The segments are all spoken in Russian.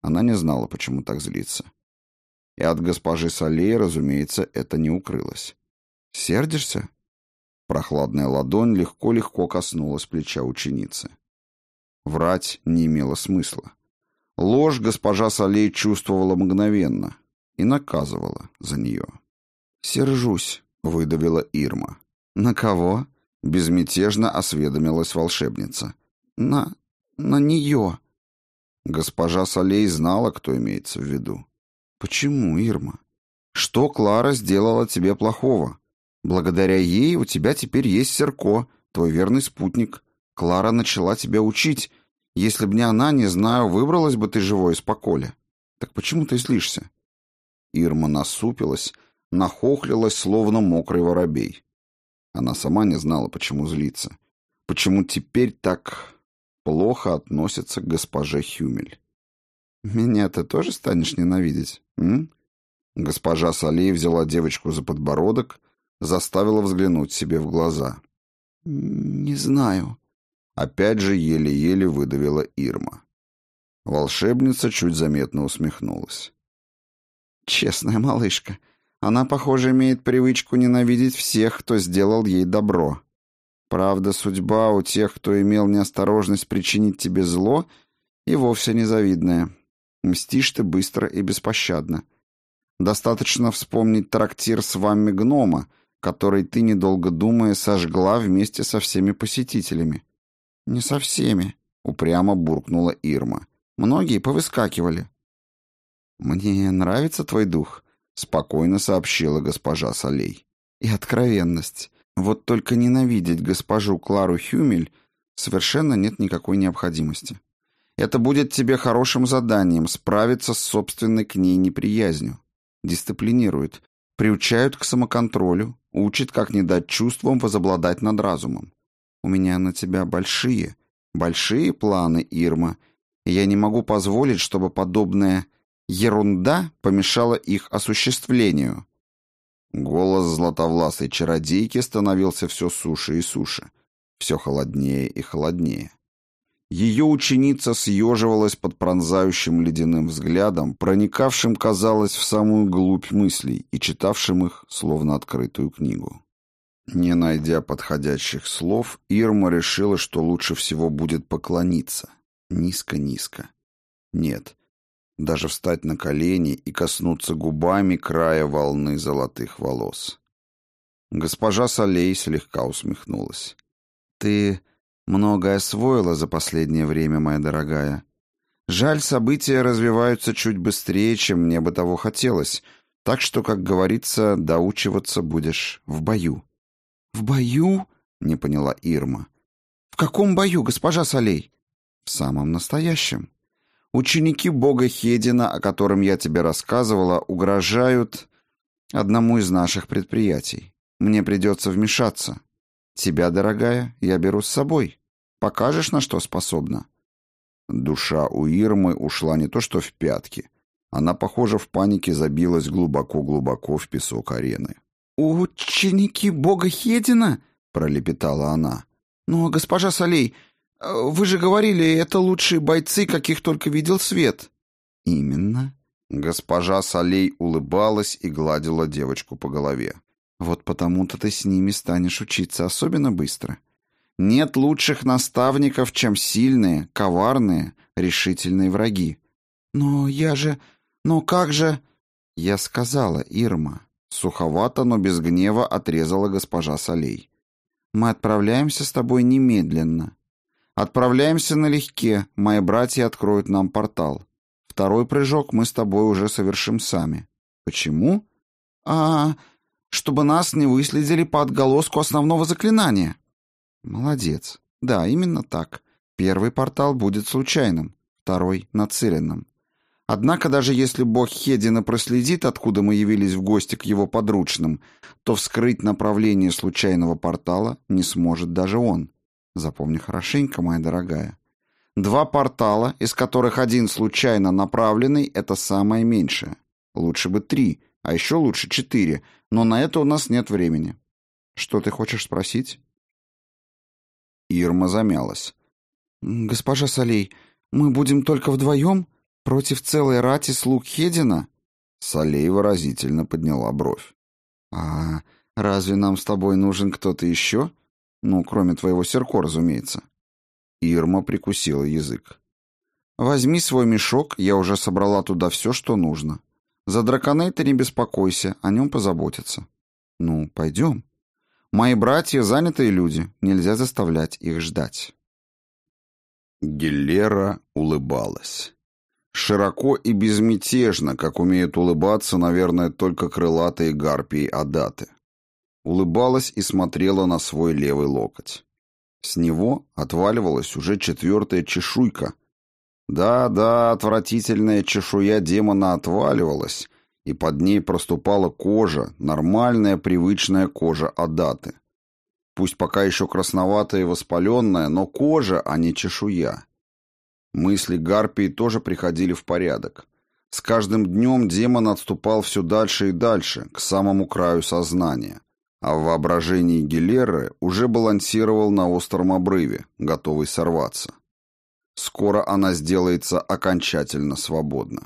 Она не знала, почему так злится. И от госпожи Солей, разумеется, это не укрылось. «Сердишься?» Прохладная ладонь легко-легко коснулась плеча ученицы. Врать не имело смысла. Ложь госпожа Солей чувствовала мгновенно и наказывала за нее. «Сержусь», — выдавила Ирма. «На кого?» — безмятежно осведомилась волшебница. «На нее». Госпожа Солей знала, кто имеется в виду. «Почему, Ирма? Что Клара сделала тебе плохого? Благодаря ей у тебя теперь есть Серко, твой верный спутник. Клара начала тебя учить. Если б не она, не знаю, выбралась бы ты живой из поколя. Так почему ты злишься?» Ирма насупилась, нахохлилась, словно мокрый воробей. Она сама не знала, почему злиться. Почему теперь так плохо относится к госпоже Хюмель. «Меня ты тоже станешь ненавидеть, м?» Госпожа Солей взяла девочку за подбородок, заставила взглянуть себе в глаза. «Не знаю», — опять же еле-еле выдавила Ирма. Волшебница чуть заметно усмехнулась. «Честная малышка, она, похоже, имеет привычку ненавидеть всех, кто сделал ей добро. Правда, судьба у тех, кто имел неосторожность причинить тебе зло, и вовсе незавидная. Мстишь ты быстро и беспощадно. Достаточно вспомнить трактир с вами гнома, который ты, недолго думая, сожгла вместе со всеми посетителями». «Не со всеми», — упрямо буркнула Ирма. «Многие повыскакивали». «Мне нравится твой дух», — спокойно сообщила госпожа Солей. «И откровенность. Вот только ненавидеть госпожу Клару Хюмель совершенно нет никакой необходимости. Это будет тебе хорошим заданием справиться с собственной к ней неприязнью. Дисциплинирует, приучают к самоконтролю, учит, как не дать чувствам возобладать над разумом. У меня на тебя большие, большие планы, Ирма, и я не могу позволить, чтобы подобная ерунда помешала их осуществлению». Голос златовласой чародейки становился все суше и суше, все холоднее и холоднее. Ее ученица съеживалась под пронзающим ледяным взглядом, проникавшим, казалось, в самую глубь мыслей и читавшим их, словно открытую книгу. Не найдя подходящих слов, Ирма решила, что лучше всего будет поклониться. Низко-низко. Нет, даже встать на колени и коснуться губами края волны золотых волос. Госпожа Солей слегка усмехнулась. «Ты многое освоила за последнее время, моя дорогая. Жаль, события развиваются чуть быстрее, чем мне бы того хотелось, так что, как говорится, доучиваться будешь в бою». «В бою?» — не поняла Ирма. «В каком бою, госпожа Солей?» «В самом настоящем. Ученики бога Хедина, о котором я тебе рассказывала, угрожают одному из наших предприятий. Мне придется вмешаться. Тебя, дорогая, я беру с собой. Покажешь, на что способна». Душа у Ирмы ушла не то что в пятки. Она, похоже, в панике забилась глубоко-глубоко в песок арены. «Ученики бога Хедина?» — пролепетала она. «Но, госпожа Солей, вы же говорили, это лучшие бойцы, каких только видел свет». «Именно». Госпожа Солей улыбалась и гладила девочку по голове. «Вот потому-то ты с ними станешь учиться особенно быстро. Нет лучших наставников, чем сильные, коварные, решительные враги». «Но я же... Но как же...» «Я сказала, Ирма». Суховато, но без гнева отрезала госпожа Солей. «Мы отправляемся с тобой немедленно. Отправляемся налегке, мои братья откроют нам портал. Второй прыжок мы с тобой уже совершим сами. Почему? Чтобы нас не выследили по отголоску основного заклинания». «Молодец. Да, именно так. Первый портал будет случайным, второй — нацеленным. Однако даже если бог Хедина проследит, откуда мы явились в гости к его подручным, то вскрыть направление случайного портала не сможет даже он. Запомни хорошенько, моя дорогая. 2 портала, из которых один случайно направленный, это самое меньшее. Лучше бы 3, а еще лучше 4, но на это у нас нет времени. Что ты хочешь спросить?» Ирма замялась. «Госпожа Солей, мы будем только вдвоем? Против целой рати слуг Хедина? Салей выразительно подняла бровь. А разве нам с тобой нужен кто-то еще? Ну, кроме твоего Серко, разумеется. Ирма прикусила язык. Возьми свой мешок, я уже собрала туда все, что нужно. За Драконейта не беспокойся, о нем позаботятся. Ну, пойдем. Мои братья занятые люди, нельзя заставлять их ждать. Геллера улыбалась. Широко и безмятежно, как умеют улыбаться, наверное, только крылатые гарпии Адаты. Улыбалась и смотрела на свой левый локоть. С него отваливалась уже 4-я чешуйка. Да, отвратительная чешуя демона отваливалась, и под ней проступала кожа, нормальная привычная кожа Адаты. Пусть пока еще красноватая и воспаленная, но кожа, а не чешуя. Мысли гарпии тоже приходили в порядок. С каждым днем демон отступал все дальше и дальше, к самому краю сознания, а в воображении Геллеры уже балансировал на остром обрыве, готовый сорваться. Скоро она сделается окончательно свободна.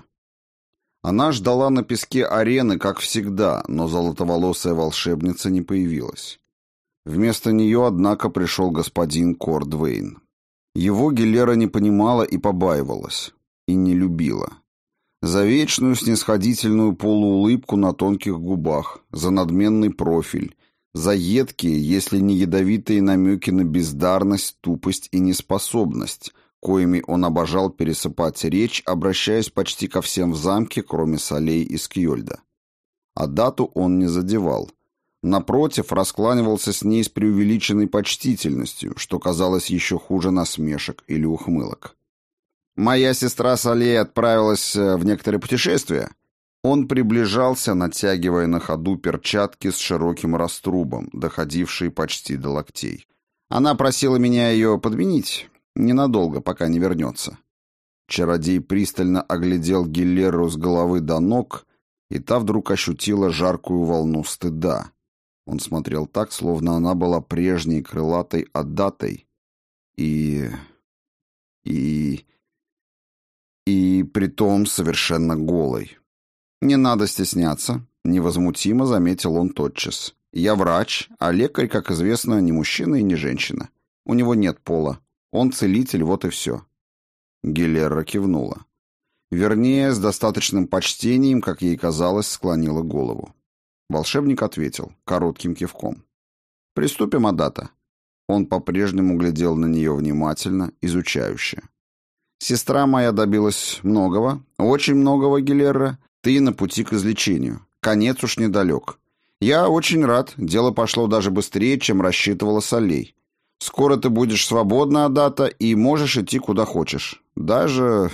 Она ждала на песке арены, как всегда, но золотоволосая волшебница не появилась. Вместо нее, однако, пришел господин Кордвейн. Его Геллера не понимала и побаивалась, и не любила. За вечную снисходительную полуулыбку на тонких губах, за надменный профиль, за едкие, если не ядовитые намеки на бездарность, тупость и неспособность, коими он обожал пересыпать речь, обращаясь почти ко всем в замке, кроме Солей и Скьёльда. Адату он не задевал. Напротив, раскланивался с ней с преувеличенной почтительностью, что казалось еще хуже насмешек или ухмылок. «Моя сестра Солей отправилась в некоторое путешествие». Он приближался, натягивая на ходу перчатки с широким раструбом, доходившие почти до локтей. Она просила меня ее подменить. Ненадолго, пока не вернется. Чародей пристально оглядел Геллеру с головы до ног, и та вдруг ощутила жаркую волну стыда. Он смотрел так, словно она была прежней крылатой Адатой и притом совершенно голой. «Не надо стесняться», — невозмутимо заметил он тотчас. «Я врач, а лекарь, как известно, не мужчина и не женщина. У него нет пола. Он целитель, вот и все». Геллера кивнула. Вернее, с достаточным почтением, как ей казалось, склонила голову. Волшебник ответил коротким кивком. «Приступим, Адата». Он по-прежнему глядел на нее внимательно, изучающе. «Сестра моя добилась многого, очень многого, Геллера. Ты на пути к излечению. Конец уж недалек. Я очень рад, дело пошло даже быстрее, чем рассчитывала Солей. Скоро ты будешь свободна, Адата, и можешь идти куда хочешь. Даже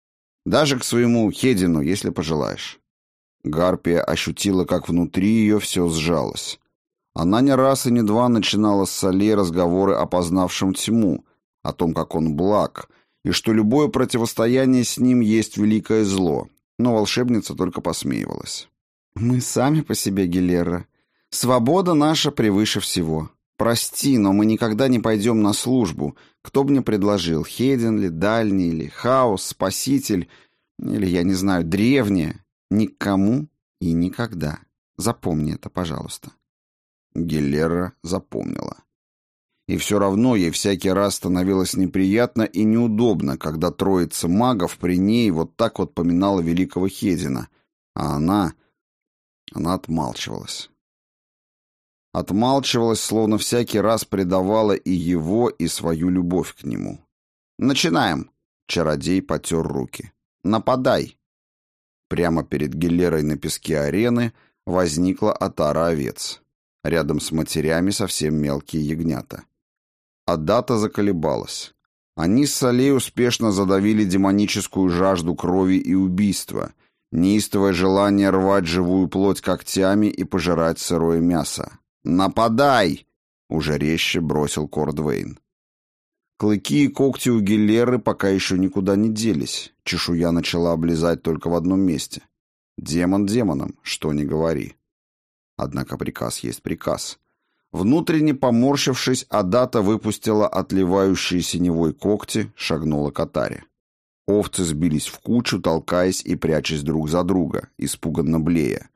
к своему Хедину, если пожелаешь». Гарпия ощутила, как внутри ее все сжалось. Она не раз и не два начинала с Солей разговоры о познавшем тьму, о том, как он благ, и что любое противостояние с ним есть великое зло, но волшебница только посмеивалась. «Мы сами по себе, Геллера. Свобода наша превыше всего. Прости, но мы никогда не пойдем на службу. Кто бы мне предложил, Хедин ли, Дальний ли, Хаос, Спаситель, или, я не знаю, Древняя. Никому и никогда. Запомни это, пожалуйста». Геллера запомнила. И все равно ей всякий раз становилось неприятно и неудобно, когда троица магов при ней вот так вот поминала великого Хедина, а она отмалчивалась. Отмалчивалась, словно всякий раз предавала и его, и свою любовь к нему. «Начинаем!» — чародей потер руки. «Нападай!» Прямо перед Геллерой на песке арены возникла отара овец. Рядом с матерями совсем мелкие ягнята. Адата заколебалась. Они с Солей успешно задавили демоническую жажду крови и убийства, неистовое желание рвать живую плоть когтями и пожирать сырое мясо. «Нападай!» — уже резче бросил Кордвейн. Клыки и когти у Геллеры пока еще никуда не делись. Чешуя начала облизать только в одном месте. Демон демоном, что ни говори. Однако приказ есть приказ. Внутренне поморщившись, Адата выпустила отливающие синевой когти, шагнула к отаре. Овцы сбились в кучу, толкаясь и прячась друг за друга, испуганно блея.